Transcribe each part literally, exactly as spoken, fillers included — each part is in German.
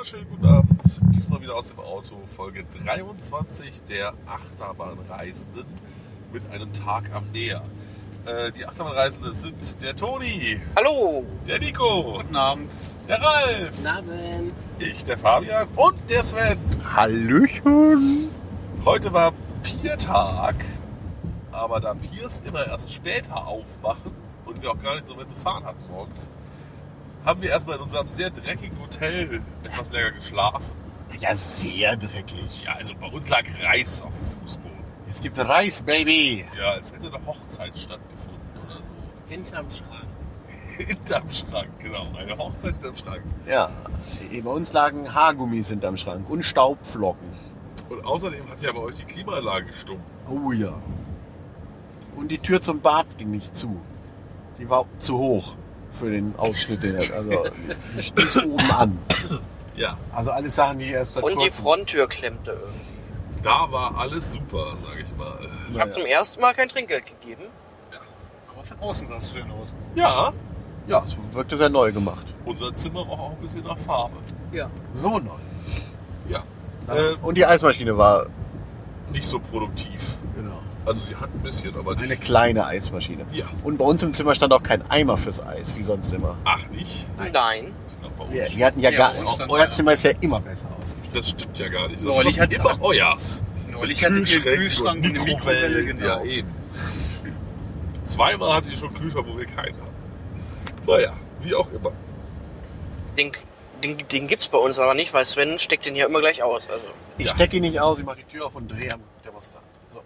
wunderschönen guten Abend. Diesmal wieder aus dem Auto, Folge dreiundzwanzig der Achterbahnreisenden mit einem Tag am Meer. Äh, die Achterbahnreisenden sind der Toni. Hallo. Der Nico. Guten Abend. Der Ralf. Guten Abend. Ich, der Fabian und der Sven. Hallöchen. Heute war Piertag, aber da Piers immer erst später aufwachen und wir auch gar nicht so weit zu fahren hatten morgens, haben wir erstmal in unserem sehr dreckigen Hotel etwas länger geschlafen. Ja, sehr dreckig. Ja, also bei uns lag Reis auf dem Fußboden. Es gibt Reis, Baby. Ja, als hätte eine Hochzeit stattgefunden oder so. Hinterm Schrank. Hinterm Schrank, genau. Eine Hochzeit hinterm Schrank. Ja, bei uns lagen Haargummis hinterm Schrank und Staubflocken. Und außerdem hat ja bei euch die Klimaanlage gestummt. Oh ja. Und die Tür zum Bad ging nicht zu. Die war zu hoch für den Ausschnitt. Den er, also die stieß oben an. Ja, Also alles Sachen, die erst seit Und die kurzem- Fronttür klemmte irgendwie. da war alles super, sag ich mal. Ich habe zum ersten Mal kein Trinkgeld gegeben. Aber von außen sah es schön aus. Ja, Ja, es wirkte sehr neu gemacht. unser Zimmer roch auch ein bisschen nach Farbe. Ja. So neu. Ja, äh, Und die Eismaschine war, nicht so produktiv. genau, Also sie hat ein bisschen, aber nicht. eine kleine Eismaschine. Ja. Und bei uns im Zimmer stand auch kein Eimer fürs Eis, wie sonst immer. Ach, nicht? Nein. Ich glaube, bei uns Wir, schon. wir hatten ja, Ja, gar bei uns stand euer einer. Zimmer ist ja immer besser ausgestattet. Das stimmt ja gar nicht. Das Neulich ist hat- immer euers. Neulich hatte ich einen Kühlschrank und eine Mikrowelle, genau. Ja, eben. Zweimal hatte ich schon einen Kühlschrank, wo wir keinen haben. Naja, wie auch immer. Den, den, den gibt's bei uns aber nicht, weil Sven steckt den ja immer gleich aus. Also. Ich Ja. stecke ihn nicht aus, ich mache die Tür auf und drehe am Thermostat. So.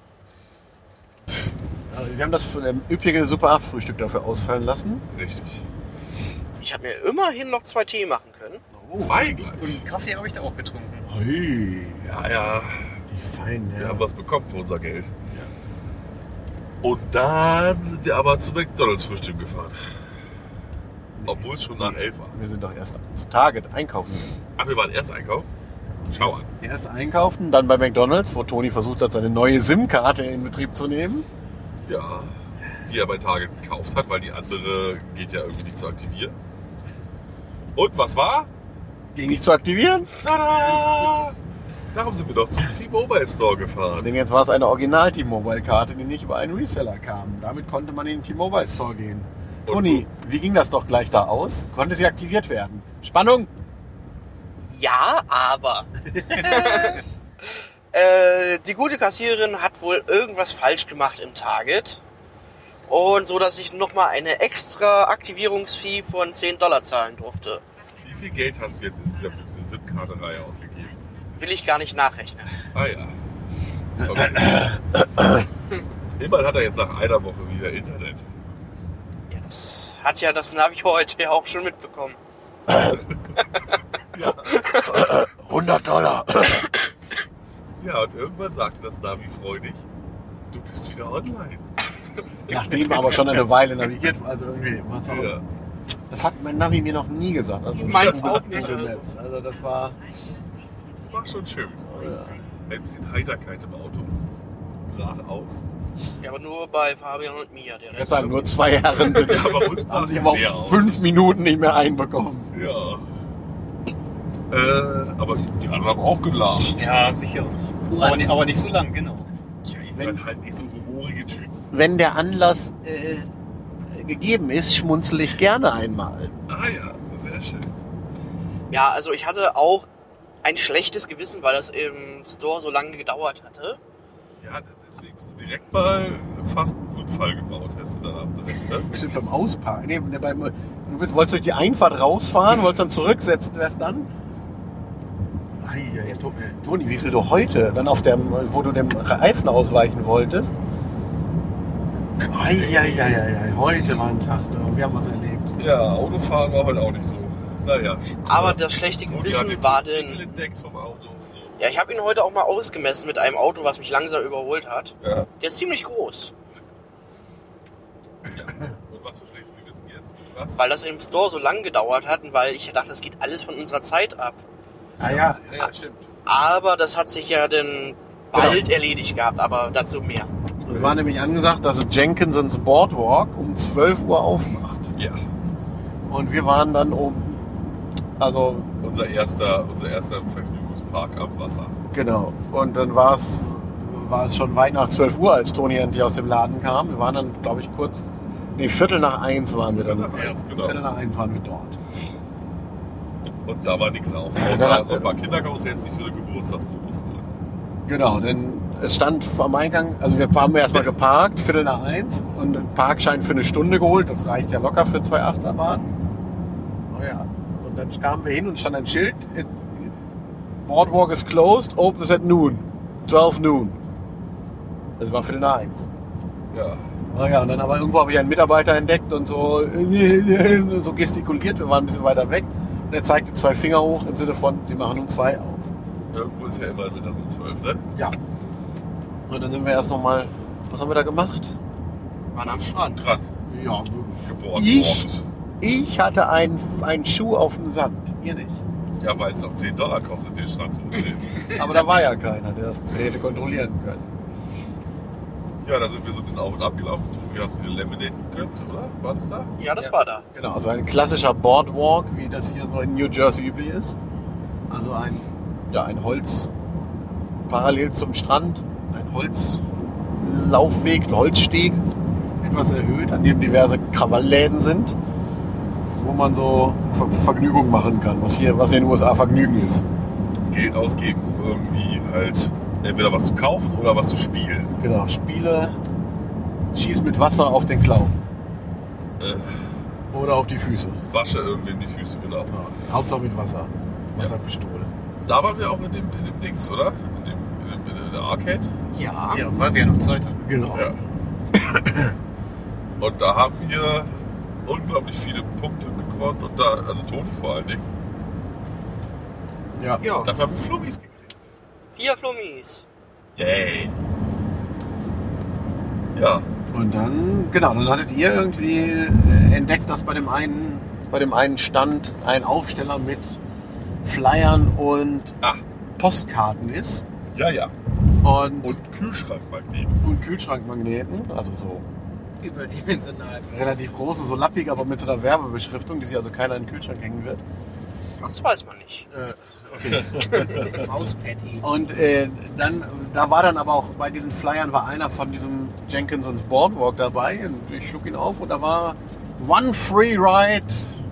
Also wir haben das für ein üppige Super acht Frühstück dafür ausfallen lassen. Richtig. Ich habe mir immerhin noch zwei Tee machen können. Zwei gleich. Und Kaffee habe ich da auch getrunken. Hui, Ja, ja. die feinen Wir Herren. haben was bekommen für unser Geld. Und dann sind wir aber zu McDonalds Frühstück gefahren. Obwohl es schon nach elf war. Wir sind doch erst zu Target einkaufen. Ach, wir waren erst einkaufen? Schau an. Erst einkaufen, dann bei McDonalds, wo Toni versucht hat, seine neue SIM-Karte in Betrieb zu nehmen. Ja. Die er bei Target gekauft hat, weil die andere geht ja irgendwie nicht zu aktivieren. Und was war? Ging nicht zu aktivieren. Tada! Darum sind wir doch zum T-Mobile Store gefahren. Denn jetzt war es eine Original-T-Mobile-Karte, die nicht über einen Reseller kam. Damit konnte man in den T-Mobile Store gehen. Und Toni, wie ging das doch gleich da aus? Konnte sie aktiviert werden? Spannung! Ja, aber. äh, die gute Kassiererin hat wohl irgendwas falsch gemacht im Target. Und so, dass ich nochmal eine extra Aktivierungsfee von zehn Dollar zahlen durfte. Wie viel Geld hast du jetzt insgesamt für diese SIM-Karte-Reihe ausgegeben? Will ich gar nicht nachrechnen. Ah ja. Okay. Immerhin hat er jetzt nach einer Woche wieder Internet. Ja, das hat ja das Navi heute ja auch schon mitbekommen. hundert Dollar! Ja, und irgendwann sagte das Navi freudig, du bist wieder online. Nachdem aber schon eine Weile navigiert war, also irgendwie. Was auch, Ja. Das hat mein Navi mir noch nie gesagt. Also Meins das auch mit nicht, Google also. Maps. Also das war. War schon schön. Ein bisschen Heiterkeit im Auto. Brach aus. Ja, aber nur bei Fabian und mir. Der Ich Rest sagen, nur zwei Herren sind, Ja, bei uns brach haben es sich aber sehr auf aus. fünf Minuten nicht mehr einbekommen. Ja. Äh, aber die anderen haben auch gelacht. Ja, sicher. Kurz. Aber nicht, aber nicht so lang, genau. Ja, ihr seid halt nicht so humorige Typen. Wenn der Anlass äh, gegeben ist, schmunzel ich gerne einmal. Ah ja, sehr schön. Ja, also ich hatte auch ein schlechtes Gewissen, weil das im Store so lange gedauert hatte. Ja, deswegen bist du direkt mal fast einen Unfall gebaut, hast du danach direkt, ne? Bestimmt beim Ausparken. Nee, beim, du bist, wolltest durch die Einfahrt rausfahren, wolltest dann zurücksetzen, wärst dann. Ei, ei, To- äh, Toni, wie viel du heute dann auf dem, wo du dem Reifen ausweichen wolltest? Eieieiei, heute war ein Tag, ne? Wir haben was erlebt. Ja, Autofahren war heute auch nicht so. Naja. Aber das schlechte Und die hat Gewissen den war Winkel denn... entdeckt vom Auto und so. Ja, ich habe ihn heute auch mal ausgemessen mit einem Auto, was mich langsam überholt hat. Ja. Der ist ziemlich groß, Ja. Und was für schlechtes Gewissen jetzt? Was? weil das im Store so lange gedauert hat und weil ich dachte, das geht alles von unserer Zeit ab. Ah ja, Ja, stimmt. Aber das hat sich ja dann bald Genau. erledigt gehabt, aber dazu mehr. es war nämlich angesagt, dass Jenkinsons Boardwalk um zwölf Uhr aufmacht. Ja. Und wir waren dann um Also, Unser erster, unser erster Vergnügungspark am Wasser. genau. Und dann war es, war es schon weit nach zwölf Uhr, als Toni endlich aus dem Laden kam. Wir waren dann, glaube ich, kurz, nee, Viertel nach eins waren wir dann. Viertel nach eins, genau. Viertel nach eins waren wir dort. Und da war nichts auf. Ja, Außer da- so ein paar Kinderkarussell, die für den Geburtstagsgerufen wurden. Genau, denn es stand am Eingang, also wir haben erstmal geparkt, Viertel nach eins und einen Parkschein für eine Stunde geholt. Das reicht ja locker für zwei Achterbahnen. Oh ja. Und dann kamen wir hin und stand ein Schild: It- Boardwalk is closed, opens at noon. zwölf noon. Das war Viertel nach eins. Ja. Ah ja, und dann aber irgendwo habe ich einen Mitarbeiter entdeckt und so, so gestikuliert. Wir waren ein bisschen weiter weg. Und er zeigte zwei Finger hoch im Sinne von, sie machen um zwei auf. Irgendwo ist ja immer mittags um zwölf, ne? Ja. Und dann sind wir erst nochmal, was haben wir da gemacht? Waren am Strand. Dran. Ja, Geboren. Ich? worden. ich hatte einen, einen Schuh auf dem Sand, ihr nicht. Ja, weil es auch zehn Dollar kostet, den Strand zu betreten. Aber da war ja keiner, der das hätte kontrollieren können. Ja, da sind wir so ein bisschen auf und ab gelaufen. Tobi hat sich eine Lemonade gegönnt, oder? War das da? Ja, das Ja. war da. Genau, also ein klassischer Boardwalk, wie das hier so in New Jersey üblich ist. Also ein, ja, ein Holz parallel zum Strand, ein Holzlaufweg, ein Holzsteg, etwas erhöht, an dem diverse Krawallläden sind, wo man so Ver Vergnügung machen kann, was hier, was hier in den U S A Vergnügen ist. Geld ausgeben, um irgendwie halt entweder was zu kaufen oder was zu spielen. Genau, Spiele, schieß mit Wasser auf den Clown Äh, oder auf die Füße. wasche irgendwie in die Füße, genau. Genau. Hauptsache mit Wasser. Wasserpistole. Da waren wir auch in dem, in dem Dings, oder? In, dem, in, dem, in der Arcade. Ja. Ja, weil wir ja noch Zeit haben. Genau. Ja. Und da haben wir unglaublich viele Punkte gewonnen. Und da, also Toni vor allen Dingen. Ja. Ja. Dafür haben wir Flummis gekriegt. Vier Flummis. Yay. Ja. Und dann, genau, dann hattet ihr irgendwie entdeckt, dass bei dem einen, bei dem einen Stand ein Aufsteller mit Flyern und Ah, Postkarten ist ja, ja. und, Und Kühlschrankmagnet. und Kühlschrankmagneten, also so Überdimensional. relativ große, so lappig, aber mit so einer Werbebeschriftung, die sich also keiner in den Kühlschrank hängen wird. Das weiß man nicht. Okay. Mauspaddy. Und äh, dann, da war dann aber auch bei diesen Flyern war einer von diesem Jenkinsons Boardwalk dabei und ich schlug ihn auf und da war One Free Ride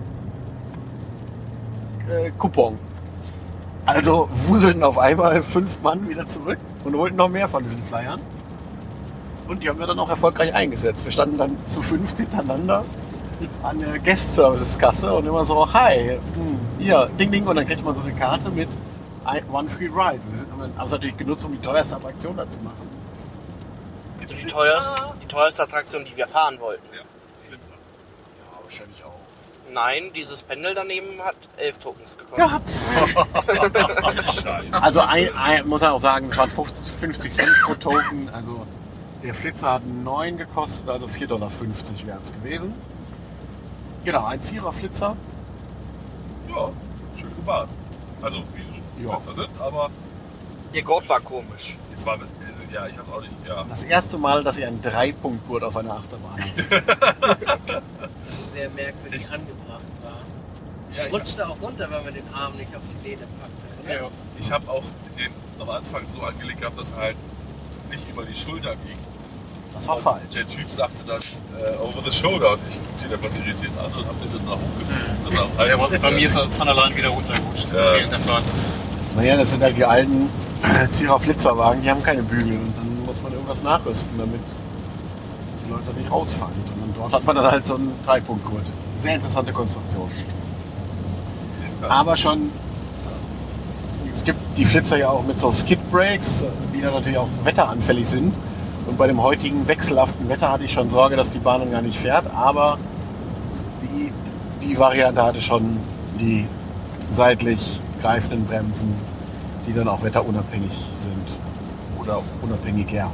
äh, Coupon. Also wuselten auf einmal fünf Mann wieder zurück und holten noch mehr von diesen Flyern. Und die haben wir dann auch erfolgreich eingesetzt. Wir standen dann zu fünf hintereinander an der Guest-Services-Kasse und immer so, hi, hm, hier, ding, ding. Und dann kriegt man so eine Karte mit ein- One Free Ride. Wir sind, haben es natürlich genutzt, um die teuerste Attraktion da zu machen. Also die teuerste, die teuerste Attraktion, die wir fahren wollten. Ja, Flitzer. Ja, wahrscheinlich auch. Nein, dieses Pendel daneben hat elf Tokens gekostet. Ja. Scheiße. Also ein, ein, muss man auch sagen, es waren fünfzig Cent pro Token. Also der Flitzer hat neun gekostet, also vier Dollar fünfzig wären es gewesen. Genau, ein Zierer-Flitzer. Ja, schön gebaut. Also, wie so Ja. Flitzer sind, aber Ihr Gurt war komisch. es war, ja, ich hab's auch nicht, ja. Das erste Mal, dass ich einen Dreipunktgurt auf einer Achterbahn hatte. Sehr merkwürdig angebracht war. ja ich Rutschte auch runter, weil man den Arm nicht auf die Lehne packte. Ja, ich habe auch den am Anfang so angelegt gehabt, dass er halt nicht über die Schulter ging. Das war Und falsch. Der Typ sagte dann äh, over the shoulder und ich guckte ihn etwas irritiert an und habe den dann nach hochgezogen. Dass er am Hals Ja, aber bei äh, mir ist er von allein wieder runtergerutscht. Ja. Während der Fahrt. Naja, das sind halt die alten Zierer Flitzerwagen, die haben keine Bügel und dann muss man irgendwas nachrüsten, damit die Leute nicht rausfallen. Und dann dort hat man dann halt so einen Dreipunktgurt. Sehr interessante Konstruktion. Aber schon, es gibt die Flitzer ja auch mit so Skid Brakes, die dann natürlich auch wetteranfällig sind. Und bei dem heutigen wechselhaften Wetter hatte ich schon Sorge, dass die Bahn dann gar nicht fährt, aber die, die Variante hatte schon die seitlich greifenden Bremsen, die dann auch wetterunabhängig sind oder unabhängiger.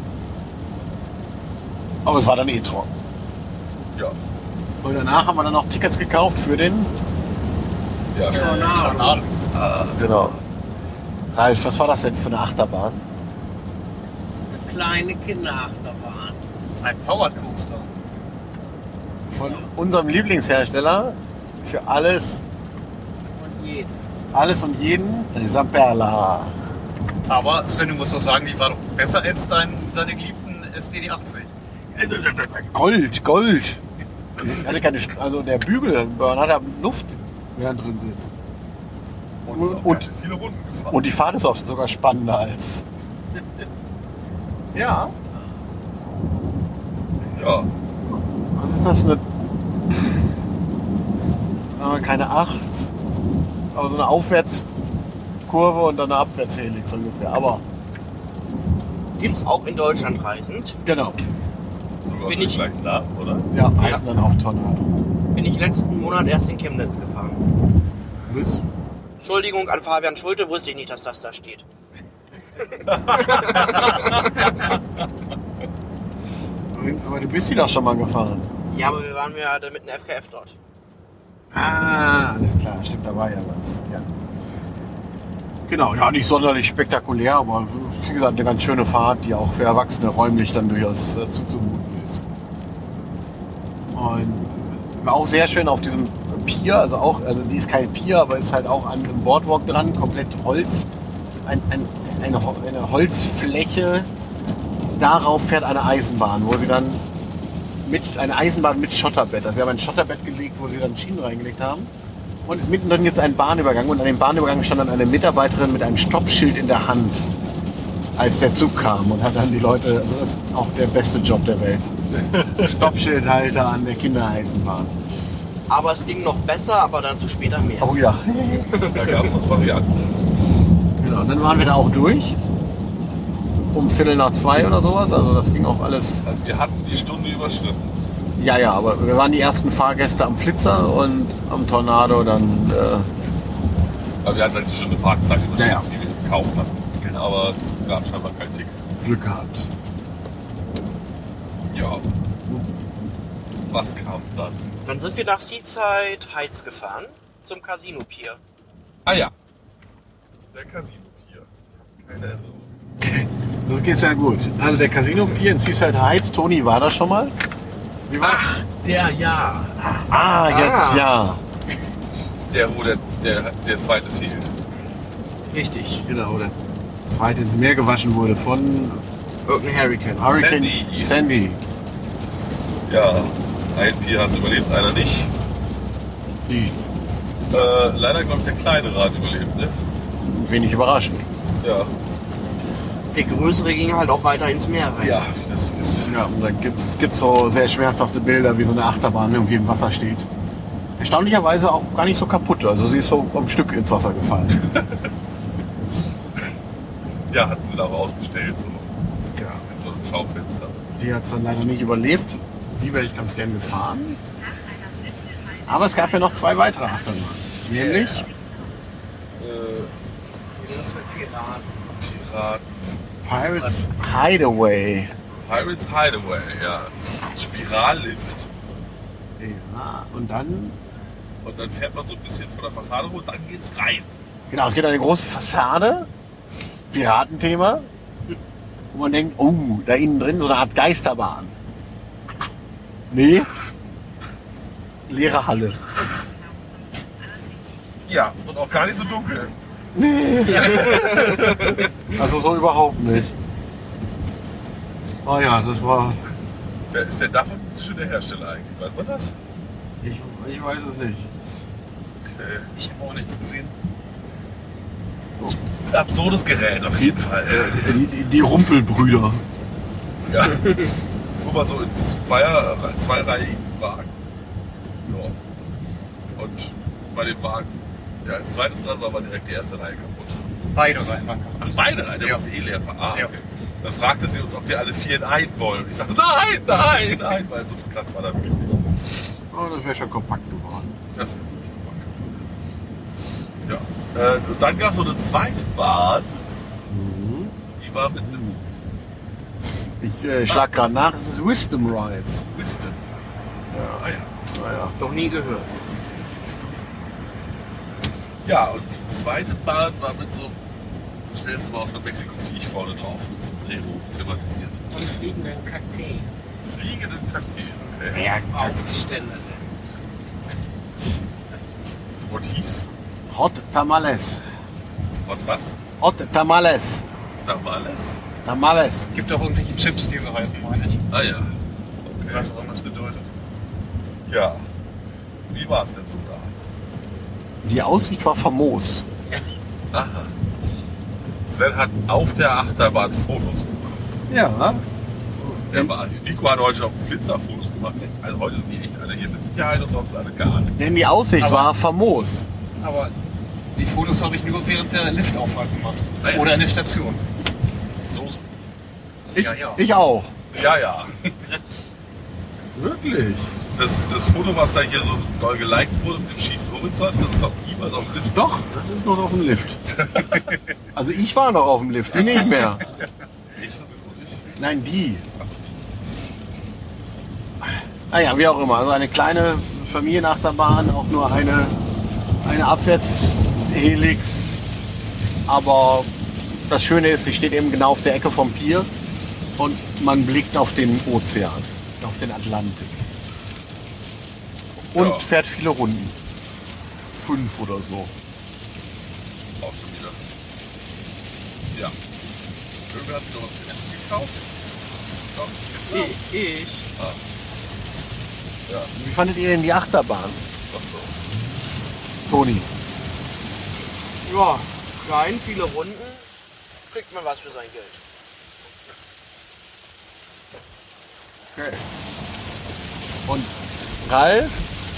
Aber es war dann eh trocken. Ja, Und danach haben wir dann noch Tickets gekauft für den. ja. Tornado. Genau. Ralf, was war das denn für eine Achterbahn? Eine kleine Kinderachterbahn. Ein Powered Coaster. Von unserem Lieblingshersteller für alles. Und jeden. Alles und jeden. Samperla. Aber Sven, du musst doch sagen, die war doch besser als dein, deine geliebten S D D achtzig. Gold, Gold. Ich hatte keine, St- also der Bügel, man hat da Luft, während drin sitzt. Und, ist auch Und- ganz viele Runden gefahren. Und die Fahrt ist auch sogar spannender als. Ja. ja, Was ist das? Eine. Äh, keine acht. Aber so eine Aufwärtskurve und dann eine Abwärtshelix ungefähr. Aber. Gibt's auch in Deutschland reisend. Genau. sogar Bin den ich- gleichen Namen, oder? Ja, heißen dann auch Tornado. Bin ich letzten Monat erst in Chemnitz gefahren. Willst Entschuldigung an Fabian Schulte, wusste ich nicht, dass das da steht. Aber du bist die doch schon mal gefahren. Ja, aber wir waren ja mit dem F K F dort. Ah, alles klar, stimmt, da war ja was. Ja. Genau, ja, nicht sonderlich spektakulär, aber wie gesagt, eine ganz schöne Fahrt, die auch für Erwachsene räumlich dann durchaus äh, zuzumuten ist. Und war auch sehr schön auf diesem Pier, also auch, also die ist kein Pier, aber ist halt auch an diesem Boardwalk dran, komplett Holz, ein, ein, eine, Ho- eine Holzfläche. Darauf fährt eine Eisenbahn, wo sie dann mit eine Eisenbahn mit Schotterbett. Also sie haben ein Schotterbett gelegt, wo sie dann Schienen reingelegt haben. Und es mittendrin jetzt ein Bahnübergang und an dem Bahnübergang stand dann eine Mitarbeiterin mit einem Stoppschild in der Hand, als der Zug kam und hat dann die Leute, also das ist auch der beste Job der Welt. Stoppschildhalter an der Kindereisenbahn. Aber es ging noch besser, aber dazu später mehr. Oh ja. Da gab es noch Varianten. Genau, und dann waren wir da auch durch. Um Viertel nach zwei oder sowas. Also das ging auch alles. Also wir hatten die Stunde überschritten. Ja, ja, aber wir waren die ersten Fahrgäste am Flitzer und am Tornado dann. Äh, Aber wir hatten halt die Stunde Parkzeit überschritten, Ja, ja. die wir gekauft hatten. Aber es gab scheinbar kein Ticket. Glück gehabt. Ja. Was kam dann? Dann sind wir nach Seaside Heights gefahren zum Casino Pier. Ah ja. Der Casino hier. Keine Erinnerung. Das geht sehr gut. Also der Casino Pier in Seaside Heights, Toni war da schon mal. Wie war Ach, der ja. Ah, jetzt Ah. ja. Der, wo der, der, der zweite fehlt. Richtig. Genau, der zweite ins Meer gewaschen wurde von Irgendein Hurricane. Hurricane Sandy. Sandy. Ja. Ein Pier hat es überlebt, einer nicht. Die Äh, leider, glaube ich, der kleine Rad überlebt, ne? wenig überraschend. Ja. Der größere ging halt auch weiter ins Meer rein. Ja, das ist. Ja, und da gibt es so sehr schmerzhafte Bilder, wie so eine Achterbahn irgendwie im Wasser steht. Erstaunlicherweise auch gar nicht so kaputt. Also sie ist so am Stück ins Wasser gefallen. Ja, hatten sie da auch ausgestellt, so Ja. in so einem Schaufenster. Die hat es dann leider nicht überlebt. Die wäre ich ganz gerne gefahren. Aber es gab ja noch zwei weitere Achterbahnen. Nämlich Äh, Das ist mit Piraten. Piraten. Pirates Hideaway. Pirates Hideaway, ja. Spirallift. Ja, und dann, Und dann fährt man so ein bisschen von der Fassade hoch und dann geht's rein. genau, es geht an eine große Fassade, Piratenthema, wo man denkt, oh, da innen drin so eine Art Geisterbahn. Nee, leere Halle. Ja, und auch gar nicht so dunkel. Also so überhaupt nicht. Oh ja, das war, Wer ist denn davon schon der Hersteller eigentlich? Weiß man das? ich, ich weiß es nicht. Okay. Ich habe auch nichts gesehen. Absurdes Gerät, auf jeden Fall. Die, die, die Rumpelbrüder. Ja. Fuhr man so in zweier, zweireihigen Wagen. Ja. Und bei dem Wagen, der als zweites dran war, war direkt die erste Reihe kaputt. Beide rein, danke. Ach, beide Reihen, der Ja. musste eh leer fahren. Ah, Ja. okay. Dann fragte sie uns, ob wir alle vier in einen wollen. Und ich sagte, nein, nein, nein, weil so viel Platz war da wirklich nicht. Oh, das wäre schon kompakt geworden. Das wäre wirklich kompakt. Ja. Äh, und dann gab es noch eine zweite Bahn. Die war mit einem Ich äh, schlag gerade nach, es ist Wisdom Rides. Wisdom. Ah, ja. Naja. Noch nie gehört. Ja, und die zweite Bahn war mit so, stellst du mal aus einem Mexiko-Viech vorne drauf, mit so einem Nero thematisiert. Und fliegenden Kakteen. Fliegenden Kakteen, okay. Ja, Aufgeständert. Und hieß? Hot Tamales. Und was? Hot Tamales. Tamales? Tamales. Gibt auch irgendwelche Chips, die so heißen, meine ich. Ah ja. Okay. Was auch immer das bedeutet. Ja. Wie war es denn so da? Die Aussicht war famos. Aha. Sven hat auf der Achterbahn Fotos gemacht. Ja. Der war, Nico hat heute schon Flitzer-Fotos gemacht. Also heute sind die echt alle hier mit Sicherheit und sonst alle gar nicht. Denn die Aussicht Aber- war famos. Aber die Fotos habe ich nur während der Liftauffahrt gemacht. Ah ja. Oder in der Station. So, so. Ich, Ja, ja. ich auch. Ja, ja. Wirklich? Das, das Foto, was da hier so doll geliked wurde mit dem schiefen Horizont, das ist doch niemals auf dem Lift. Doch, das ist noch auf dem Lift. Also ich war noch auf dem Lift, die nicht mehr. Ich sowieso nicht. Nein, die. Ach, Naja, wie auch immer. Also eine kleine Familienachterbahn, auch nur eine, eine Abwärtshelix. Aber das Schöne ist, sie steht eben genau auf der Ecke vom Pier und man blickt auf den Ozean, auf den Atlantik. Und Ja. fährt viele Runden. Fünf oder so. auch schon wieder. Ja. Irgendwer hat sich noch was zu essen gekauft. Ich glaube, Pizza. Ich. ich. Ah. Ja, Wie fandet ihr denn die Achterbahn, doch so. Toni? Ja, klein, viele Runden. Kriegt man was für sein Geld. Okay. Und Ralf?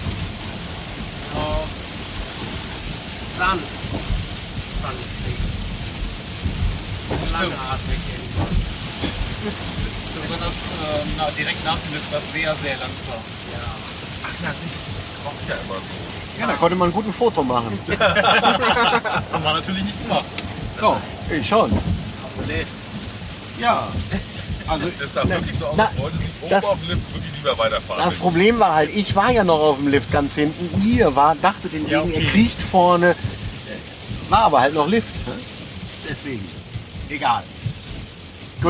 Oh. Sanft. Fand ich. Langatmig irgendwann. Besonders äh, na, direkt nach dem Lift war es sehr, sehr langsam. Ja. Ach ja, richtig. Das kocht ja immer so. Ja, da konnte man gut ein Foto machen. Haben wir natürlich nicht gemacht. Doch, ich schon. Aber nee. Ja. Also, Das sah na, wirklich so aus, na, als wollte sie oben das- auf dem Lift wirklich lieber weiterfahren. das Problem war halt, ich war ja noch auf dem Lift ganz hinten. Ihr war, dachtet den Ja, Wegen, okay. er kriecht vorne. War aber halt noch Lift. Ne? Deswegen. Egal. Gut.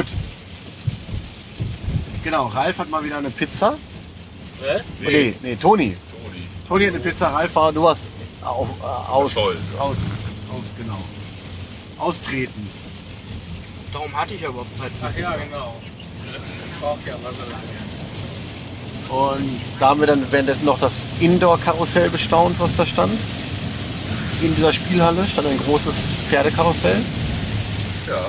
Genau, Ralf hat mal wieder eine Pizza. Was? Nee, Nee, nee, Toni. Toni. Toni hat eine Pizza, Ralf war, du warst auf, äh, aus, Verschollen. aus, aus, genau. Austreten. Darum hatte ich ja überhaupt Zeit für Ach ja, Pizza. genau. Ich brauche ja aber so lange. Und da haben wir dann währenddessen noch das Indoor-Karussell bestaunt, was da stand. In dieser Spielhalle stand ein großes Pferdekarussell. Ja,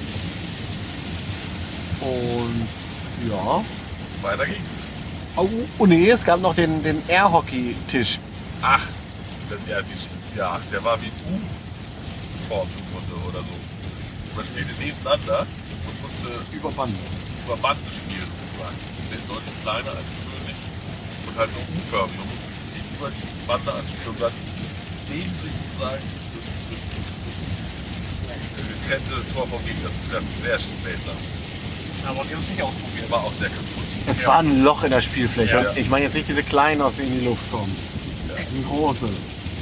Und ja. weiter ging's. Oh, oh nee, es gab noch den, den Air-Hockey-Tisch. Ach, der, der, die, ja, der war wie U-Form im Grunde oder so. Man spielte nebeneinander und musste Über Bande. über Bande spielen sozusagen. Der ist deutlich kleiner als gewöhnlich und halt so U-förmig. Man musste gegenüber die Bande anspielen und dann neben sich sozusagen das getrennte Tor vom Gegner zu treffen. Sehr seltsam. Aber wir haben es nicht ausprobiert. War auch sehr kaputt. Es war ein Loch in der Spielfläche. Ja, ja. Ich meine jetzt nicht diese kleinen, aus denen in die Luft kommen. Ein großes.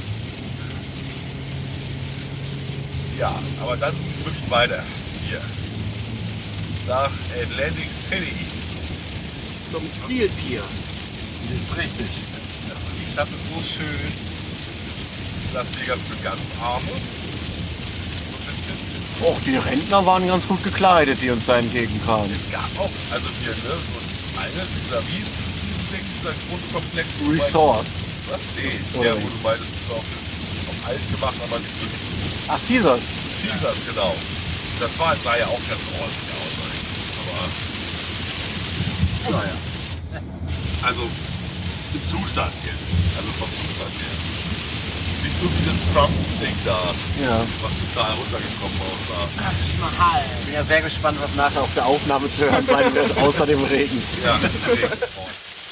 Ja, aber dann ging es wirklich weiter. Hier. Nach Atlantic City. Zum Steel Pier. Das ist richtig. Also die Stadt ist so schön. Es ist Las Vegas für ganz Arme. So ein bisschen. Auch die Rentner waren ganz gut gekleidet, die uns da entgegenkamen. Es gab auch, also hier, ne, so das eine, dieser, wie ist dieses Ding, dieser Grundkomplex? wo du Resource. meinst- Was? Nee, Oder der, wie? wo du meintest, ist auch auf alt gemacht, aber nicht wirklich. Ach, Caesars. Caesars, genau. Das war, sah ja auch ganz ordentlich aus eigentlich. Aber, naja. Also, im Zustand jetzt. Also vom Zustand her. Nicht so wie das Trump-Ding da, Ja. was total runtergekommen aussah. Mahal. Ich bin ja sehr gespannt, was nachher auf der Aufnahme zu hören sein wird, außer dem Regen. Ja, deswegen. Oh.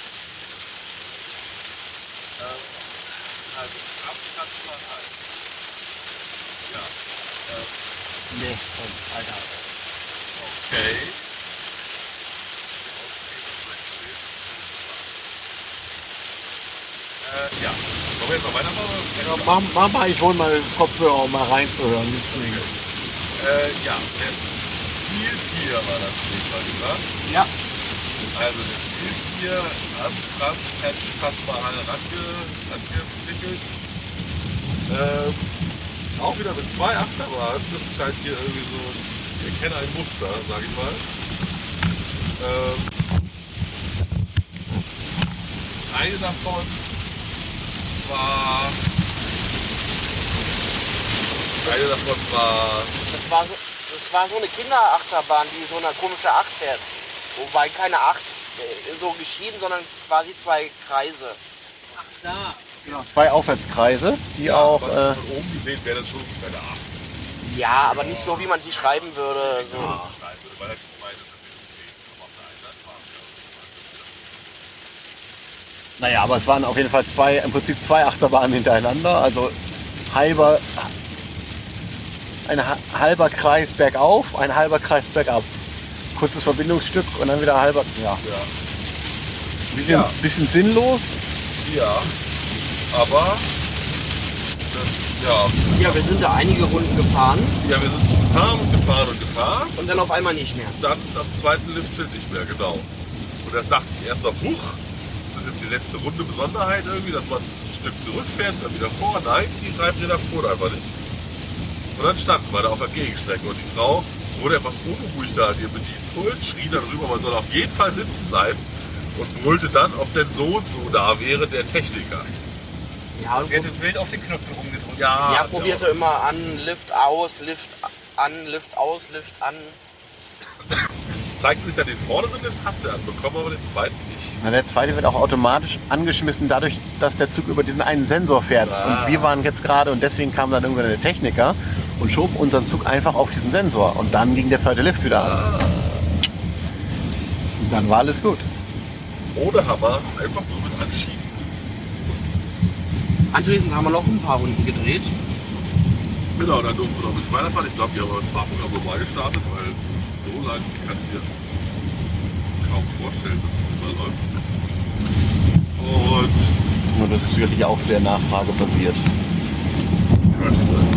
Also, Abstand war halt. Ja. Nee, Alter. Okay. Äh, ja. Wollen wir jetzt noch weitermachen? Ja, mach, mach mal, ich hol mal Kopfhörer, um mal reinzuhören. Äh, ja, der Steel Pier war das Stichwort, gesagt. Ja. Also der Steel Pier am Strand, Taj Mahal range, rangewickelt. Ähm, auch wieder mit zwei Achterbahnen. Das scheint hier irgendwie so, wir kennen ein Muster, sag ich mal. Ähm, eine davon war. Eine davon war. Das war so, das war so eine Kinderachterbahn, die so eine komische Acht fährt. Wobei keine Acht äh, so geschrieben, sondern quasi zwei Kreise. Ach, da. Genau, zwei Aufwärtskreise, die Ja, auch. aber Äh, von oben gesehen wäre das schon ungefähr eine acht. Ja, aber nicht so, wie man sie schreiben würde. So. Ja. Schreiben würde, weil halt die zweite natürlich okay, aber auf der einen Seite war es naja, aber es waren auf jeden Fall zwei, im Prinzip zwei Achterbahnen hintereinander. Also halber, ein ha- halber Kreis bergauf, ein halber Kreis bergab. Kurzes Verbindungsstück und dann wieder halber. Ja. ja. Bisschen, Ja. bisschen sinnlos. Ja, aber das, ja, Ja, wir sind da einige Runden gefahren ja, wir sind gefahren und gefahren und gefahren. und dann auf einmal nicht mehr. Dann am zweiten Liftschild nicht mehr, genau. Und das dachte ich erst noch, huch, das ist jetzt die letzte Runde Besonderheit irgendwie, dass man ein Stück zurückfährt und dann wieder vor. Nein, die Reibräder fuhren einfach nicht. Und dann standen wir da auf der Gegenstrecke und die Frau wurde etwas unruhig da an ihr Bedienpult, schrie dann rüber, man soll auf jeden Fall sitzen bleiben und brüllte dann, ob denn so und so da wäre der Techniker. Ja, Sie hätte wild auf den Knöpfen rumgedrückt. Ja, ja hat sie probierte auch. immer an, Lift aus, Lift an, Lift aus, Lift an. Zeigt sich dann den vorderen Lift, hat sie anbekommen, aber den zweiten nicht. Na, der zweite wird auch automatisch angeschmissen, dadurch, dass der Zug über diesen einen Sensor fährt. Ah. Und wir waren jetzt gerade, und deswegen kam dann irgendwann der Techniker und schob unseren Zug einfach auf diesen Sensor. Und dann ging der zweite Lift wieder an. Und dann war alles gut. Ohne Hammer, einfach nur mit Anschieben. Anschließend haben wir noch ein paar Runden gedreht. Genau, dann durften wir noch nicht weiterfahren. Ich glaube, die haben das Fahrprogramm normal gestartet, weil so lange kann ich mir kaum vorstellen, dass es immer läuft. Und Und das ist sicherlich auch sehr nachfragebasiert. kann nicht sein.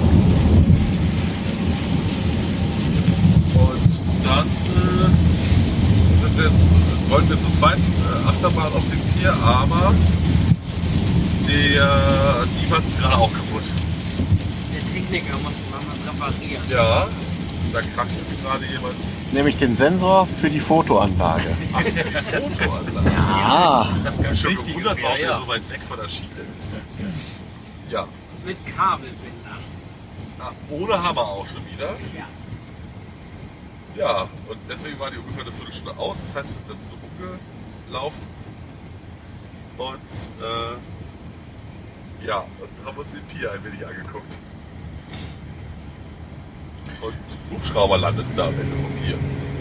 Und dann äh, sind wir jetzt, wollten wir zur zweiten äh, Achterbahn auf den Pier, aber der, die war gerade auch kaputt. Der Techniker muss mal was reparieren. Ja, da kraxelt gerade jemand Nämlich den Sensor für die Fotoanlage. Fotoanlage. Ah, Das Ich ganz bin schon Wichtiges, gewundert, ja, warum er ja. so weit weg von der Schiene ist. Ja, Mit Kabelbinder. ah, ohne Hammer auch schon wieder. Ja. Ja, und deswegen war die ungefähr eine Viertelstunde aus. Das heißt, wir sind dann so rumgelaufen. Und äh, ja, und haben uns den Pier ein wenig angeguckt. Und Hubschrauber landeten da am Ende vom Pier.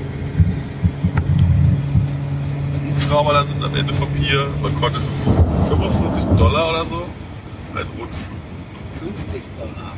Hubschrauber landeten am Ende vom Pier. Man konnte für fünfundvierzig Dollar oder so einen Rundflug. fünfzig Dollar.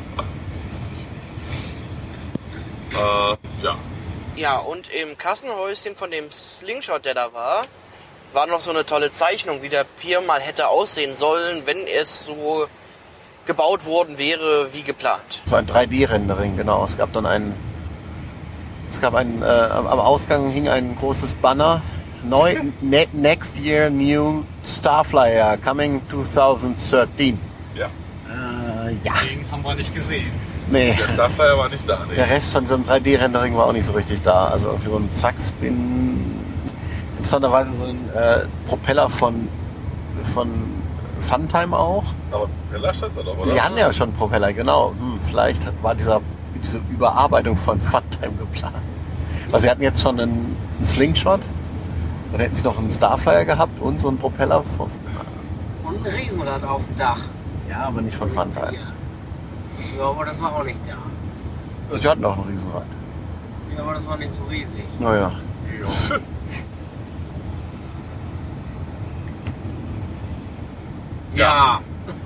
Äh, ja. Ja, und im Kassenhäuschen von dem Slingshot, der da war, war noch so eine tolle Zeichnung, wie der Pier mal hätte aussehen sollen, wenn es so gebaut worden wäre, wie geplant. so ein drei D-Rendering, genau. Es gab dann einen. Es gab einen. Äh, am Ausgang hing ein großes Banner. Neu, ne, next year new Starflyer coming twenty thirteen. Ja. Äh, ja. Den haben wir nicht gesehen. Nee. Der Starflyer war nicht da. Nee. Der Rest von diesem drei D-Rendering war auch nicht so richtig da. Also irgendwie so ein Zackspin. Interessanterweise so ein äh, Propeller von, von Funtime auch. Aber Propeller stand da doch, oder? Die hatten ja schon Propeller, genau. Hm, vielleicht war dieser, diese Überarbeitung von Funtime geplant. Weil sie hatten jetzt schon einen, einen Slingshot. Dann hätten sie noch einen Starflyer gehabt und so einen Propeller. Von, Und ein Riesenrad auf dem Dach. ja, aber nicht von Funtime. Ja. Ja, aber das war auch nicht da. Sie hatten auch einen Riesenrad. Ja, aber das war nicht so riesig. Naja. Ja.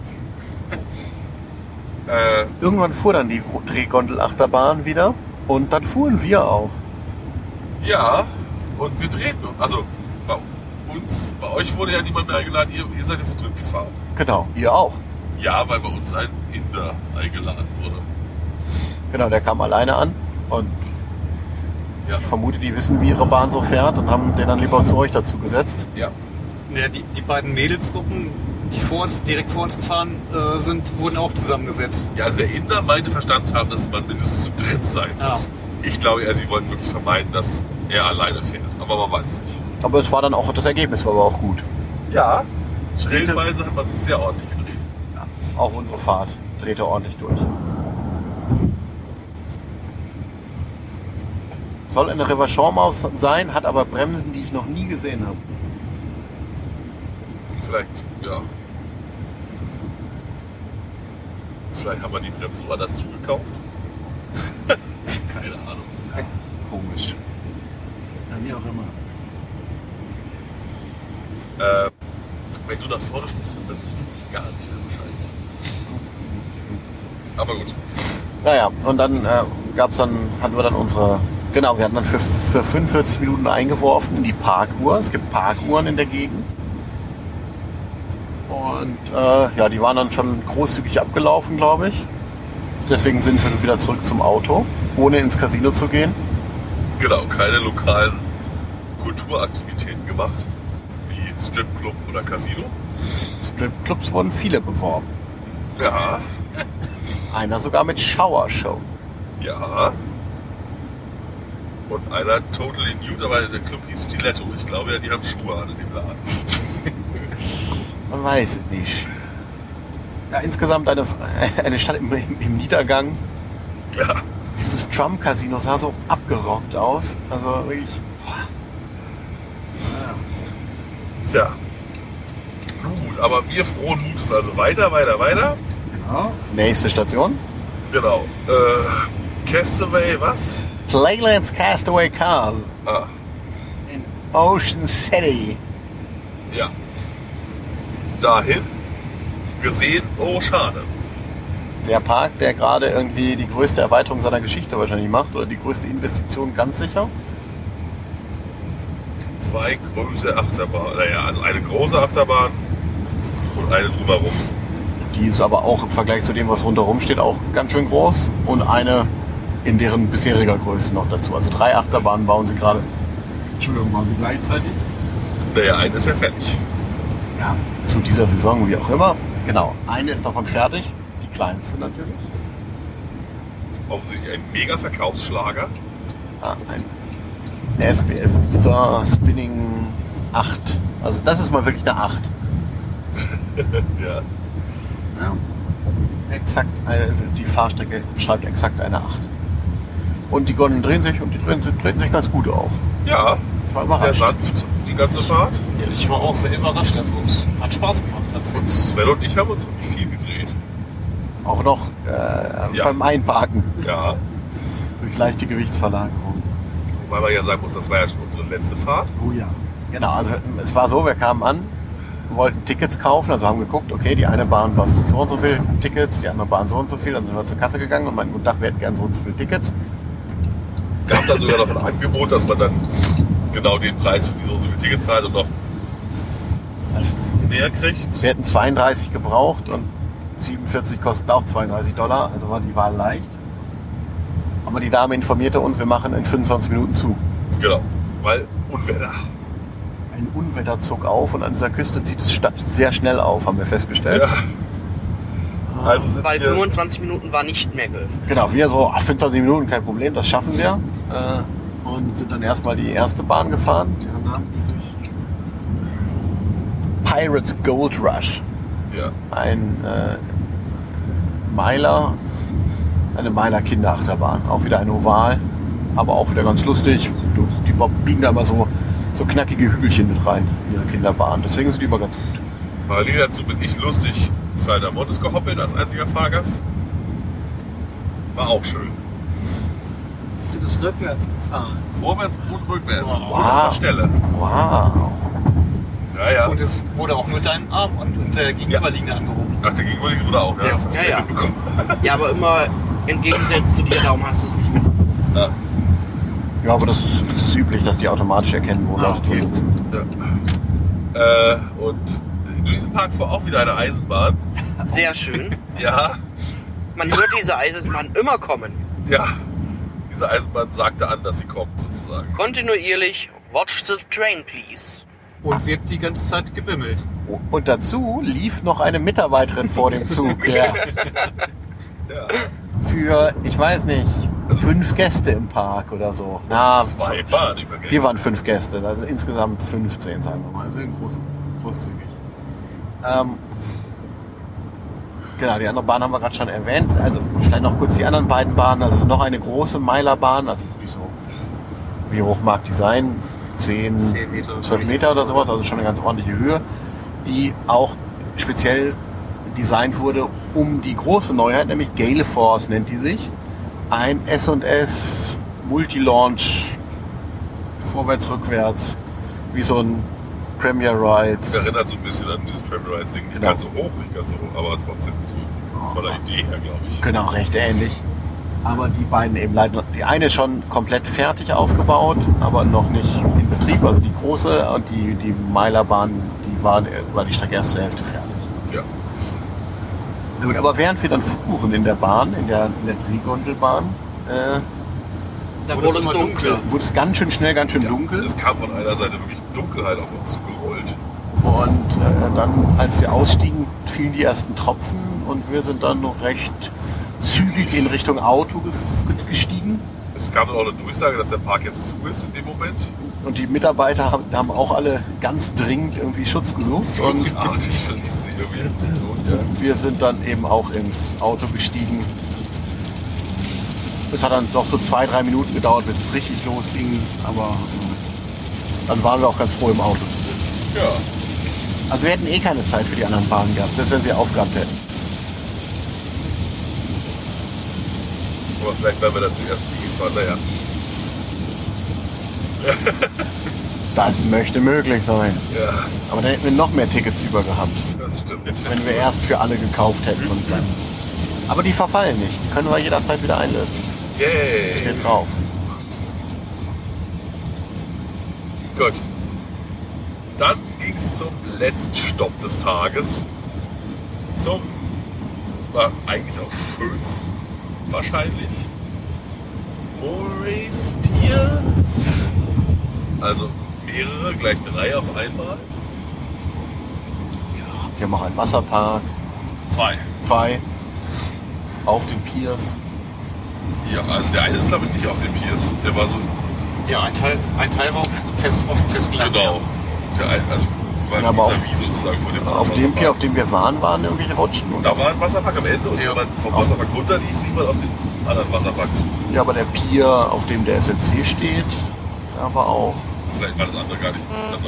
Äh, Irgendwann fuhr dann die Drehgondel-Achterbahn wieder und dann fuhren wir auch. ja, und wir drehten. Also bei uns, bei euch wurde ja niemand mehr eingeladen, ihr, ihr seid jetzt zu dritt gefahren. Genau, ihr auch. Ja, weil bei uns ein Inder eingeladen wurde. Genau, der kam alleine an und Ja. ich vermute, die wissen, wie ihre Bahn so fährt und haben den dann lieber zu euch dazu gesetzt. Ja. Ja, die, die beiden Mädelsgruppen die vor uns, direkt vor uns gefahren äh, sind, wurden auch zusammengesetzt. Ja, also der Inder meinte verstanden zu haben, dass man mindestens zu dritt sein Ja. muss. Ich glaube eher, sie wollten wirklich vermeiden, dass er alleine fährt. Aber man weiß es nicht. Aber es war dann auch, das Ergebnis war aber auch gut. Ja, stellenweise hat man sich sehr ordentlich gedreht. Auch unsere Fahrt drehte ordentlich durch. Soll eine Reverchon-Maus sein, hat aber Bremsen, die ich noch nie gesehen habe. Vielleicht, ja. Vielleicht haben wir die Bremsen woanders zugekauft. Keine Ahnung. Komisch. Ja, wie auch immer. Äh, wenn du nach vorne sprichst, dann bin ich gar nicht mehr wahrscheinlich. Aber gut. Naja, und dann äh, gab's dann, hatten wir dann unsere, genau, wir hatten dann für, für fünfundvierzig Minuten eingeworfen in die Parkuhr. Es gibt Parkuhren in der Gegend. Und äh, ja, die waren dann schon großzügig abgelaufen, glaube ich. Deswegen sind wir wieder zurück zum Auto, ohne ins Casino zu gehen. Genau, keine lokalen Kulturaktivitäten gemacht, wie Stripclub oder Casino. Stripclubs wurden viele beworben. Ja, Einer sogar mit Shower-Show. ja. Und einer totally nude, aber der Club hieß Stiletto. Ich glaube ja, die haben Schuhe an in dem Laden. Man weiß es nicht. Ja, insgesamt eine, eine Stadt im, im Niedergang. Ja, Dieses Trump-Casino sah so abgerockt aus. Also wirklich. Boah. tja. Nun gut, aber wir frohen Mutes also weiter, weiter, weiter. Genau. Nächste Station. Genau. Äh, Castaway, was? Playlands Castaway Cove Ah, in Ocean City. ja. Dahin. Gesehen, oh schade. Der Park, der gerade irgendwie die größte Erweiterung seiner Geschichte wahrscheinlich macht oder die größte Investition ganz sicher. Zwei große Achterbahnen, naja, also eine große Achterbahn und eine drumherum. Die ist aber auch im Vergleich zu dem, was rundherum steht, auch ganz schön groß. Und eine in deren bisheriger Größe noch dazu. Also drei Achterbahnen bauen sie gerade. Entschuldigung, bauen sie gleichzeitig? Naja, eine ist ja fertig. Ja. Zu dieser Saison, wie auch immer. Genau, eine ist davon fertig. Die kleinste natürlich. Offensichtlich ein mega Verkaufsschlager. Ah, ein S B F Visa Spinning acht. Also das ist mal wirklich eine acht. Ja. Ja. Exakt, äh, die Fahrstrecke beschreibt exakt eine acht. Und die Gondeln drehen sich und die drehen, drehen sich ganz gut auch. Ja, Ich war sehr überrascht. sanft die ganze Fahrt. Ja, ich war auch sehr überrascht. Also es hat Spaß gemacht tatsächlich. Und Sven und ich haben uns wirklich viel gedreht. Auch noch äh, Ja. beim Einparken Ja. durch leichte Gewichtsverlagerung. Wobei man ja sagen muss, das war ja schon unsere letzte Fahrt. Oh ja. Genau, also es war so, wir kamen an, wollten Tickets kaufen, also haben geguckt, okay, die eine Bahn war so und so viel Tickets, die andere Bahn so und so viel, dann sind wir zur Kasse gegangen und meinten, guten Tag, wir hätten gern so und so viele Tickets. Gab dann sogar noch ein Angebot, dass man dann genau den Preis für die so und so viele Tickets zahlt und noch Also, mehr kriegt. wir hätten zweiunddreißig gebraucht und siebenundvierzig kosten auch zweiunddreißig Dollar, also war die Wahl leicht. Aber die Dame informierte uns, wir machen in fünfundzwanzig Minuten zu. Genau, weil Unwetter. Ein Unwetter zog auf und an dieser Küste zieht es sta- sehr schnell auf, haben wir festgestellt. Ja. Also sind Weil wir, fünfundzwanzig Minuten war nicht mehr geöffnet. Genau, wir so, ach, fünfundzwanzig Minuten, kein Problem, das schaffen wir. Äh, und sind dann erstmal die erste Bahn gefahren. Deren Namen hieß ich? Pirates Gold Rush. ja, Ein äh, Meiler, eine Meiler Kinderachterbahn. Auch wieder ein Oval, aber auch wieder ganz lustig. Die biegen da immer so, so knackige Hügelchen mit rein, in ihre Kinderbahn. Deswegen sind die immer ganz gut. parallel dazu bin ich lustig Saldamontes gehoppelt als einziger Fahrgast. War auch schön. Du bist rückwärts gefahren. Vorwärts und rückwärts. Wow. Und an der Stelle. Wow. Ja, ja. Und es wurde auch nur dein Arm und, und der gegenüberliegende angehoben. Ach, der Gegenüberliegende wurde auch. Ja, Ja. das hab ich Ja, gleich ja. mitbekommen. Ja, aber immer entgegengesetzt zu dir, darum hast du es nicht mit. Ja. Ja, aber das, das ist üblich, dass die automatisch erkennen, wo Ah, Leute okay. drin sitzen. Ja. Äh, und durch diesen Park fuhr auch wieder eine Eisenbahn. Sehr schön. Ja, Man hört diese Eisenbahn immer kommen. ja. Diese Eisenbahn sagte an, dass sie kommt, sozusagen. Kontinuierlich. Watch the train, please. Und sie hat die ganze Zeit gebimmelt. Und dazu lief noch eine Mitarbeiterin vor dem Zug. Ja. Ja. Für, ich weiß nicht, fünf Gäste im Park oder so. Na, Zwei Bahnübergänge. wir waren fünf Gäste, also insgesamt fünfzehn, sagen wir mal. Also groß, großzügig. Ähm, genau, die andere Bahn haben wir gerade schon erwähnt. Also vielleicht noch kurz die anderen beiden Bahnen. Also noch eine große Meilerbahn, also wie, so, wie hoch mag die sein? zehn, zehn Meter, zwölf Meter oder sowas, also schon eine ganz ordentliche Höhe, die auch speziell designt wurde um die große Neuheit, nämlich Gale Force nennt die sich. Ein S und S Multi-Launch, vorwärts, rückwärts, wie so ein Premier Rides. Das erinnert so ein bisschen an dieses Premier Rides Ding. Nicht Genau. ganz so hoch, nicht ganz so hoch, aber trotzdem so von der Idee her, glaube ich. Genau, recht ähnlich. Aber die beiden eben leider, die eine schon komplett fertig aufgebaut, aber noch nicht in Betrieb. Also die große und die, die Meilerbahn, die war, war die Strecke erst zur Hälfte fertig. Ja. Na gut, aber während wir dann fuhren in der Bahn, in der, in der Drehgondelbahn, äh, Da Wurde es wurde es immer dunkel. dunkler. wurde es ganz schön schnell, ganz schön Ja, dunkel. Es kam von einer Seite wirklich Dunkelheit auf uns zugerollt. Und äh, dann, als wir ausstiegen, fielen die ersten Tropfen und wir sind dann noch recht zügig in Richtung Auto ge- gestiegen. Es kam dann auch eine Durchsage, dass der Park jetzt zu ist in dem Moment. Und die Mitarbeiter haben, haben auch alle ganz dringend irgendwie Schutz gesucht. Und Artig verließen sie irgendwie die Position. Ja. wir sind dann eben auch ins Auto gestiegen. Es hat dann doch so zwei, drei Minuten gedauert, bis es richtig losging. Aber äh, dann waren wir auch ganz froh, im Auto zu sitzen. Ja. Also wir hätten eh keine Zeit für die anderen Bahnen gehabt, selbst wenn sie aufgehabt hätten. Aber vielleicht werden wir da zuerst liegen fahren. Naja. Das möchte möglich sein. Ja, Aber dann hätten wir noch mehr Tickets über gehabt, das stimmt. wenn wir erst für alle gekauft hätten. Und dann. Aber die verfallen nicht. Die können wir jederzeit wieder einlösen. Yay. Steht drauf. Gut. Dann ging es zum letzten Stopp des Tages. Zum, war eigentlich auch schönsten, wahrscheinlich, Moray's Piers. Also mehrere, gleich drei auf einmal. Die haben auch einen Wasserpark. Zwei. Zwei. Auf den Piers. Ja, also der eine ist glaube ich nicht auf dem Piers. Der war so, Ja, ein Teil, ein Teil war auf, fest, auf dem Festland. genau. Der ein, also war Ja, aber auf- vis-à-vis sozusagen von dem Auf anderen dem Pier, auf Wasserpark. dem wir waren, waren irgendwelche Rutschen. Und Da war ein Wasserpark am Ende und Ja. wenn man vom Wasserpark runterlief, lief man auf den anderen Wasserpark zu. ja, aber der Pier, auf dem der S L C steht, da war auch. Vielleicht war das andere gar nicht.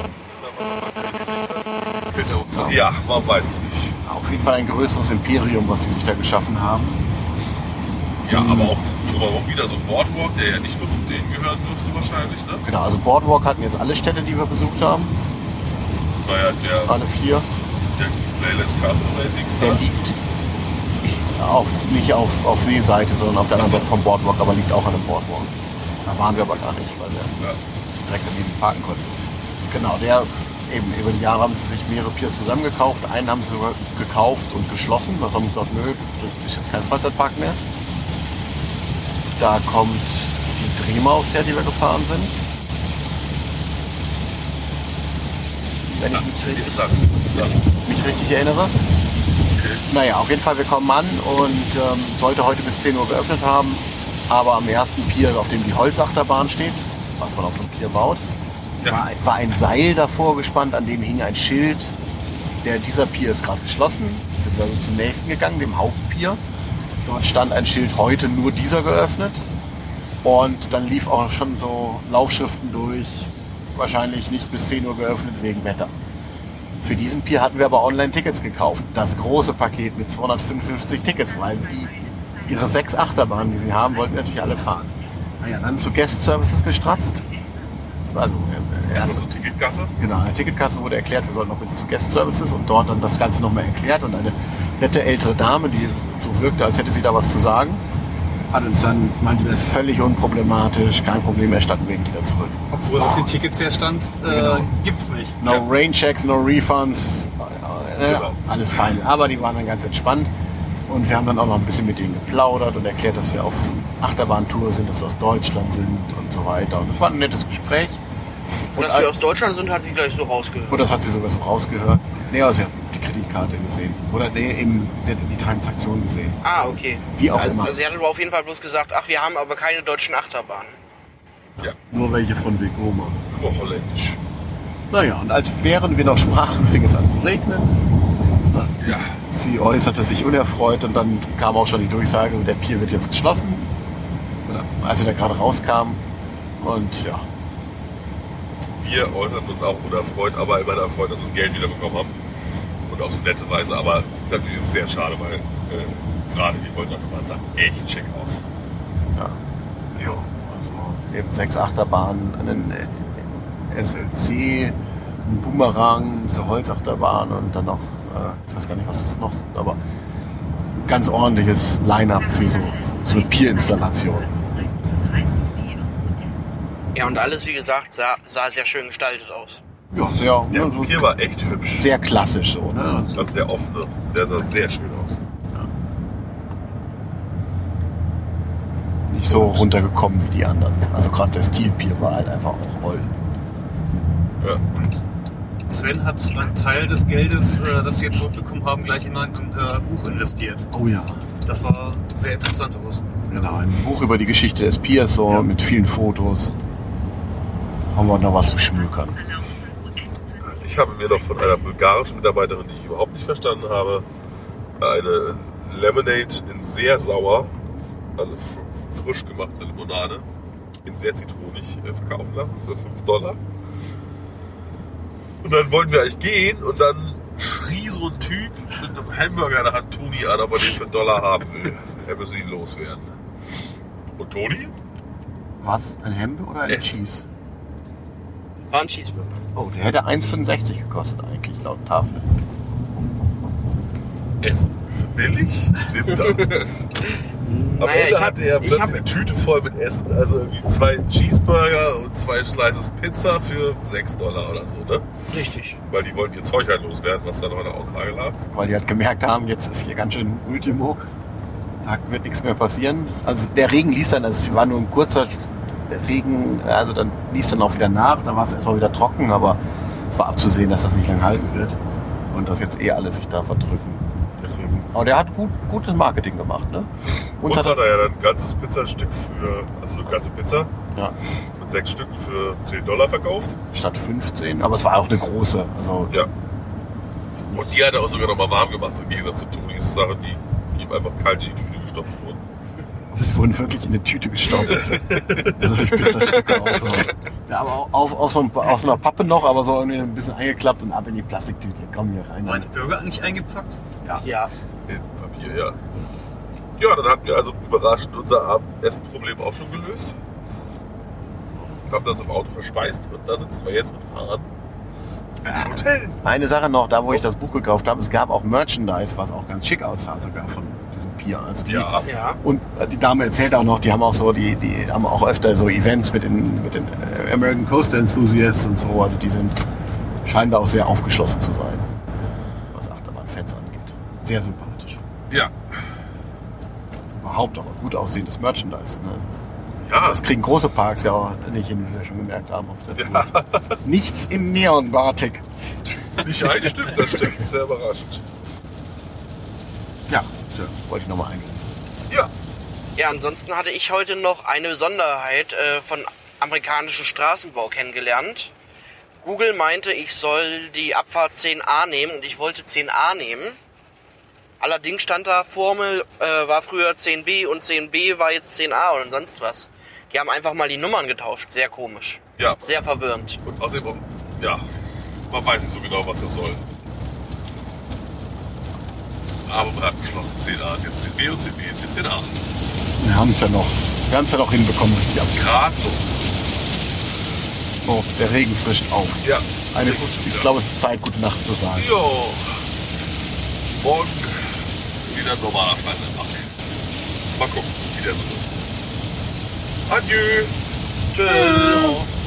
Könnte auch sein. Ja, man weiß es nicht. Auf jeden Fall ein größeres Imperium, was die sich da geschaffen haben. Ja, aber auch drumherum wieder so ein Boardwalk, der ja nicht nur zu denen gehören dürfte wahrscheinlich, ne? Genau, also Boardwalk hatten jetzt alle Städte, die wir besucht haben. Naja, der, Alle vier. der Leyland's Castaway-Dings Der da. liegt auf, nicht auf, auf Seeseite, sondern auf der anderen Ach so. Seite vom Boardwalk, aber liegt auch an einem Boardwalk. Da waren wir aber gar nicht, weil wir Ja. direkt daneben parken konnten. Genau, der eben über die Jahre haben sie sich mehrere Piers zusammengekauft. Einen haben sie sogar gekauft und geschlossen. Da haben sie gesagt, nö, das ist jetzt kein Freizeitpark mehr. Da kommt die Drehmaus her, die wir gefahren sind. Wenn ich mich Die richtig, ist da. wenn ich mich richtig erinnere. Okay. Naja, auf jeden Fall, wir kommen an und ähm, sollte heute bis zehn Uhr geöffnet haben. Aber am ersten Pier, auf dem die Holzachterbahn steht, was man auf so einem Pier baut, Ja. war, war ein Seil davor gespannt, an dem hing ein Schild. Der, dieser Pier ist gerade geschlossen. Wir sind also zum nächsten gegangen, dem Hauptpier. Dort stand ein Schild, heute nur dieser geöffnet. Und dann lief auch schon so Laufschriften durch, wahrscheinlich nicht bis zehn Uhr geöffnet wegen Wetter. Für diesen Pier hatten wir aber Online-Tickets gekauft. Das große Paket mit zweihundertfünfundfünfzig Tickets, weil die ihre sechs Achterbahnen, die sie haben, wollten natürlich alle fahren. Naja, dann zu Guest Services gestratzt. Also äh, Ja, erst, so Ticketgasse. genau, an der Ticketkasse wurde erklärt, wir sollten noch bitte zu Guest Services und dort dann das Ganze nochmal erklärt. Und eine nette ältere Dame, die so wirkte, als hätte sie da was zu sagen, hat uns dann, meinte, das ist völlig unproblematisch, kein Problem, erstatten wir ihn wieder zurück. Obwohl auf den Tickets ja stand, äh, Genau. gibt's nicht. No Ja. Rain Checks, no Refunds, äh, Genau. alles fein. Aber die waren dann ganz entspannt und wir haben dann auch noch ein bisschen mit ihnen geplaudert und erklärt, dass wir auf Achterbahntour sind, dass wir aus Deutschland sind und so weiter. Und es war ein nettes Gespräch. Und dass ein- wir aus Deutschland sind, hat sie gleich so rausgehört. Und das hat sie sogar so rausgehört. Nee, also sie hat die Kreditkarte gesehen. Oder nee, eben, sie hat die Transaktion gesehen. Ah, okay. Wie auch also, immer. Also sie hat aber auf jeden Fall bloß gesagt, ach, wir haben aber keine deutschen Achterbahnen. Ja, Nur welche von Vekoma. nur holländisch. Naja, und als während wir noch sprachen, fing es an zu regnen. Ja, Sie äußerte sich unerfreut und dann kam auch schon die Durchsage, der Pier wird jetzt geschlossen. Oder als wir da gerade rauskamen. Und ja, wir äußerten uns auch unerfreut, aber immerhin erfreut, dass wir das Geld wieder bekommen haben. Und auf so nette Weise, aber natürlich ist es sehr schade, weil äh, gerade die Holzachterbahn sah echt schick aus. ja. Jo, also eben sechs Achterbahnen, einen äh, S L C, ein Boomerang, diese Holzachterbahn und dann noch, äh, ich weiß gar nicht, was das noch ist, aber ein ganz ordentliches Line-Up für so, so eine Pier-Installation. Ja, und alles, wie gesagt, sah, sah sehr schön gestaltet aus. Ja, sehr, Der ne, so Pier war echt hübsch. sehr klassisch so, ne? Also der offene, der sah sehr schön aus. Nicht so runtergekommen wie die anderen. Also gerade der Stilpier war halt einfach auch voll. Ja. Und Sven hat einen Teil des Geldes, äh, das wir zurückbekommen haben, gleich in ein äh, Buch investiert. Oh ja. Das sah sehr interessant aus. Genau, ein Buch über die Geschichte des Piers, so Ja. mit vielen Fotos. Haben wir noch was zu schmökern. Ich habe mir noch von einer bulgarischen Mitarbeiterin, die ich überhaupt nicht verstanden habe, eine Lemonade in sehr sauer, also fr- frisch gemachte Limonade, in sehr zitronig äh, verkaufen lassen für fünf Dollar. Und dann wollten wir eigentlich gehen und dann schrie so ein Typ mit einem Hamburger in der Hand Toni an, ob er den für einen Dollar haben will. Er müsse ihn loswerden. Und Toni? Was? Ein Hembe oder ein Essen. Cheese? War ein Cheeseburger. Oh, der hätte eins fünfundsechzig gekostet eigentlich, laut Tafel. Essen für billig? Nimmt er. Am Naja, Ende ich hab- hatte er ich plötzlich hab- eine Tüte voll mit Essen. Also irgendwie zwei Cheeseburger und zwei Slices Pizza für sechs Dollar oder so, ne? Richtig. Weil die wollten ihr Zeug halt loswerden, was da noch in der Auslage lag. Weil die halt gemerkt haben, jetzt ist hier ganz schön Ultimo. Da wird nichts mehr passieren. Also der Regen ließ dann, also es war nur ein kurzer Regen, also dann ließ dann auch wieder nach. Dann war es erstmal wieder trocken, aber es war abzusehen, dass das nicht lang halten wird. Und dass jetzt eh alle sich da verdrücken. Deswegen. Aber der hat gut, gutes Marketing gemacht, ne? Uns hat er ja dann ein ganzes Pizzastück für, also eine ganze Pizza Ja, mit sechs Stücken für zehn Dollar verkauft. statt fünfzehn. Aber es war auch eine große. Also Ja. Und die hat er uns sogar noch mal warm gemacht, im Gegensatz zu Tonis Sache, die ihm einfach kalt in die Tüte gestopft wurden. sie wurden wirklich in eine Tüte gestopft. Also ich Pizzastücke auch so. Ja, aber auf, auf so ein, aus so einer Pappe noch, aber so irgendwie ein bisschen eingeklappt und ab in die Plastiktüte. Komm hier rein. Waren die Burger eigentlich eingepackt? Ja. In Papier, ja. Ja, dann hatten wir also überraschend unser Abendessenproblem auch schon gelöst. Haben das im Auto verspeist und da sitzen wir jetzt und fahren ins Hotel. Eine Sache noch, da wo ich das Buch gekauft habe, es gab auch Merchandise, was auch ganz schick aussah, sogar von diesem Pier. Also die, Ja. Ja. Und die Dame erzählt auch noch, die haben auch so, die, die haben auch öfter so Events mit den, mit den äh, American Coaster Enthusiasts und so. Also die sind, scheinen da auch sehr aufgeschlossen zu sein, was Achterbahn-Fans angeht. Sehr sympathisch. Ja. Überhaupt auch gut aussehendes Merchandise. Ne? Ja. Das kriegen große Parks ja auch nicht hin, wie wir schon gemerkt haben. Ja. Nichts in Neon-Batik. Nicht ein Stück, das stimmt. Sehr überraschend. Ja, so, wollte ich nochmal eingehen. Ja. Ja, ansonsten hatte ich heute noch eine Besonderheit äh, von amerikanischen Straßenbau kennengelernt. Google meinte, ich soll die Abfahrt zehn a nehmen und ich wollte zehn a nehmen. Allerdings stand da, Formel äh, war früher zehn b und zehn b war jetzt zehn a und sonst was. Die haben einfach mal die Nummern getauscht. Sehr komisch. Ja. Sehr verwirrend. Und außerdem, ja, man weiß nicht so genau, was das soll. Aber man hat beschlossen, zehn a ist jetzt zehn b und zehn b ist jetzt zehn a. Wir haben es ja noch, wir haben es ja noch hinbekommen, richtig abzufahren. Gerade so. Oh, der Regen frischt auf. Ja. Eine, sehr gut wieder. ich glaube, es ist Zeit, gute Nacht zu sagen. Jo. Morgen wieder ein normaler Freizeitpark. Mal gucken, wie der so wird. Adieu. Tschüss.